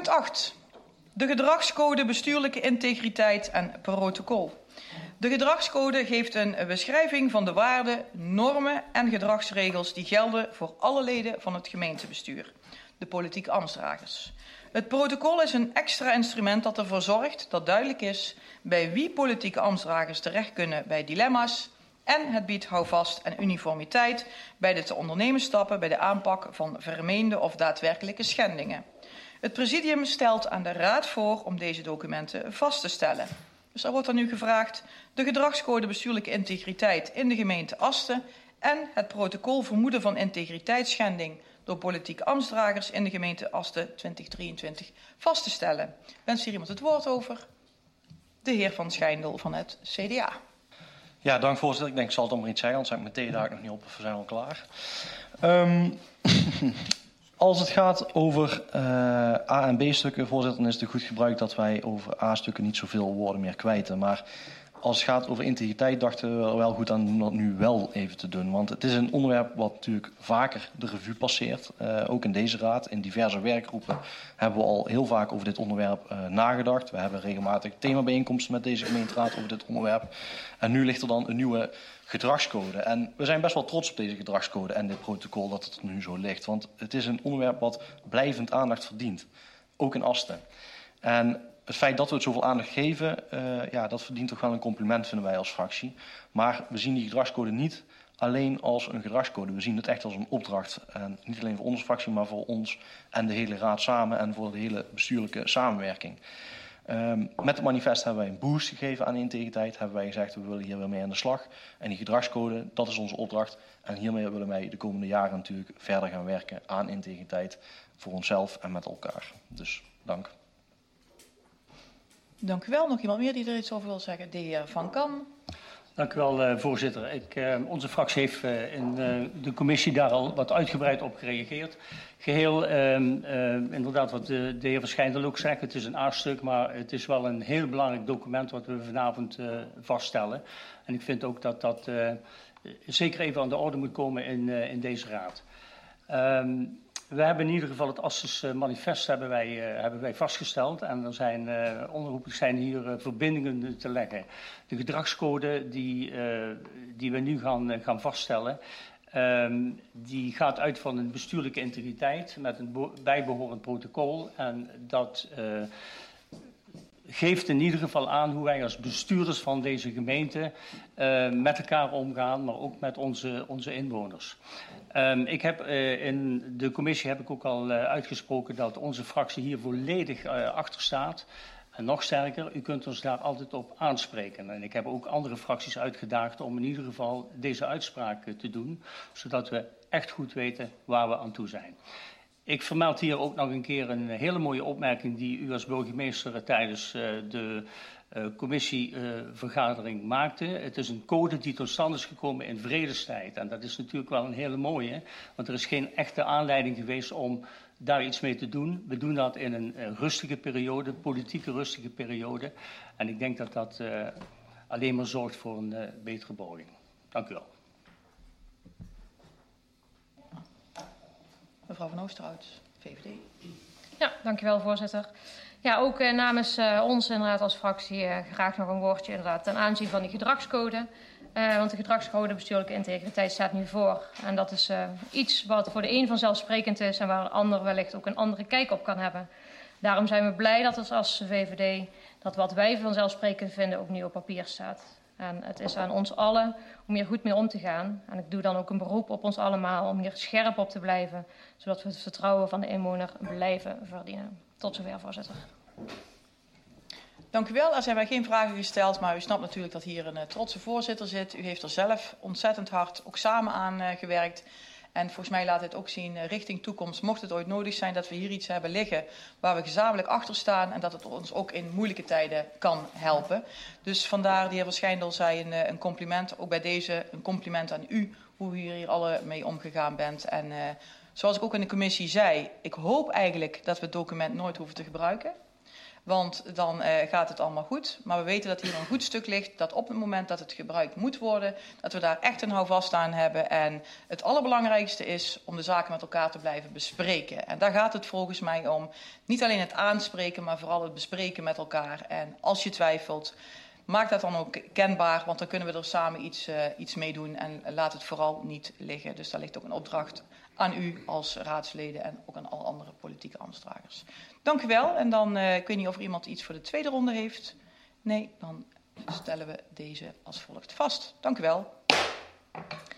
8. De gedragscode bestuurlijke integriteit en protocol. De gedragscode geeft een beschrijving van de waarden, normen en gedragsregels die gelden voor alle leden van het gemeentebestuur, de politieke ambtsdragers. Het protocol is een extra instrument dat ervoor zorgt dat duidelijk is bij wie politieke ambtsdragers terecht kunnen bij dilemma's en het biedt houvast en uniformiteit bij de te ondernemen stappen bij de aanpak van vermeende of daadwerkelijke schendingen. Het presidium stelt aan de Raad voor om deze documenten vast te stellen. Dus er wordt dan nu gevraagd de gedragscode bestuurlijke integriteit in de gemeente Asten en het protocol vermoeden van integriteitsschending door politieke ambtsdragers in de gemeente Asten 2023 vast te stellen. Wenst hier iemand het woord over? De heer Van Schijndel van het CDA. Ja, dank voorzitter. Ik denk ik zal het dan maar iets zeggen, anders heb ik mijn thee daar nog niet op of we zijn al klaar. Als het gaat over A- en B-stukken, voorzitter, dan is het goed gebruik dat wij over A-stukken niet zoveel woorden meer kwijten. Maar als het gaat over integriteit dachten we er wel goed aan om dat nu wel even te doen. Want het is een onderwerp wat natuurlijk vaker de revue passeert. Ook in deze raad, in diverse werkgroepen hebben we al heel vaak over dit onderwerp nagedacht. We hebben regelmatig themabijeenkomsten met deze gemeenteraad over dit onderwerp. En nu ligt er dan een nieuwe gedragscode. En we zijn best wel trots op deze gedragscode en dit protocol dat het nu zo ligt. Want het is een onderwerp wat blijvend aandacht verdient. Ook in Asten. En het feit dat we het zoveel aandacht geven, dat verdient toch wel een compliment, vinden wij als fractie. Maar we zien die gedragscode niet alleen als een gedragscode. We zien het echt als een opdracht. En niet alleen voor onze fractie, maar voor ons en de hele raad samen en voor de hele bestuurlijke samenwerking. Met het manifest hebben wij een boost gegeven aan integriteit. Hebben wij gezegd, we willen hier weer mee aan de slag. En die gedragscode, dat is onze opdracht. En hiermee willen wij de komende jaren natuurlijk verder gaan werken aan integriteit voor onszelf en met elkaar. Dus dank. Dank u wel. Nog iemand meer die er iets over wil zeggen? De heer Van Kam. Dank u wel, voorzitter. Onze fractie heeft in de commissie daar al wat uitgebreid op gereageerd. Geheel, inderdaad wat de heer Van Schijndel ook zegt, het is een A-stuk, maar het is wel een heel belangrijk document wat we vanavond vaststellen. En ik vind ook dat dat zeker even aan de orde moet komen in deze raad. We hebben in ieder geval het Astens manifest hebben wij vastgesteld. En er zijn onherroepelijk zijn hier verbindingen te leggen. De gedragscode die we nu gaan vaststellen, die gaat uit van een bestuurlijke integriteit met een bijbehorend protocol. En dat geeft in ieder geval aan hoe wij als bestuurders van deze gemeente met elkaar omgaan, maar ook met onze inwoners. Ik heb in de commissie heb ik ook al uitgesproken dat onze fractie hier volledig achter staat. En nog sterker, u kunt ons daar altijd op aanspreken. En ik heb ook andere fracties uitgedaagd om in ieder geval deze uitspraak te doen, zodat we echt goed weten waar we aan toe zijn. Ik vermeld hier ook nog een keer een hele mooie opmerking die u als burgemeester tijdens de commissievergadering maakte. Het is een code die tot stand is gekomen in vredestijd. En dat is natuurlijk wel een hele mooie, want er is geen echte aanleiding geweest om daar iets mee te doen. We doen dat in een rustige periode, politieke rustige periode. En ik denk dat dat alleen maar zorgt voor een betere beoordeling. Dank u wel. Mevrouw Van Oosterhout, VVD. Ja, dankjewel voorzitter. Ja, ook namens ons inderdaad als fractie graag nog een woordje inderdaad ten aanzien van die gedragscode. Want de gedragscode bestuurlijke integriteit staat nu voor. En dat is iets wat voor de een vanzelfsprekend is en waar een ander wellicht ook een andere kijk op kan hebben. Daarom zijn we blij dat het als VVD dat wat wij vanzelfsprekend vinden ook nu op papier staat. En het is aan ons allen om hier goed mee om te gaan. En ik doe dan ook een beroep op ons allemaal om hier scherp op te blijven, zodat we het vertrouwen van de inwoner blijven verdienen. Tot zover, voorzitter. Dank u wel. Er zijn wij geen vragen gesteld, maar u snapt natuurlijk dat hier een trotse voorzitter zit. U heeft er zelf ontzettend hard ook samen aan gewerkt. En volgens mij laat het ook zien richting toekomst, mocht het ooit nodig zijn dat we hier iets hebben liggen waar we gezamenlijk achter staan en dat het ons ook in moeilijke tijden kan helpen. Dus vandaar, de heer Van Schijndel zei een compliment, ook bij deze een compliment aan u, hoe u hier alle mee omgegaan bent. En zoals ik ook in de commissie zei, ik hoop eigenlijk dat we het document nooit hoeven te gebruiken. Want dan gaat het allemaal goed. Maar we weten dat hier een goed stuk ligt. Dat op het moment dat het gebruikt moet worden, dat we daar echt een houvast aan hebben. En het allerbelangrijkste is om de zaken met elkaar te blijven bespreken. En daar gaat het volgens mij om. Niet alleen het aanspreken, maar vooral het bespreken met elkaar. En als je twijfelt, maak dat dan ook kenbaar. Want dan kunnen we er samen iets mee doen. En laat het vooral niet liggen. Dus daar ligt ook een opdracht aan u als raadsleden en ook aan alle andere politieke ambtsdragers. Dank u wel. En dan, ik weet niet of er iemand iets voor de tweede ronde heeft. Nee, dan stellen we deze als volgt vast. Dank u wel.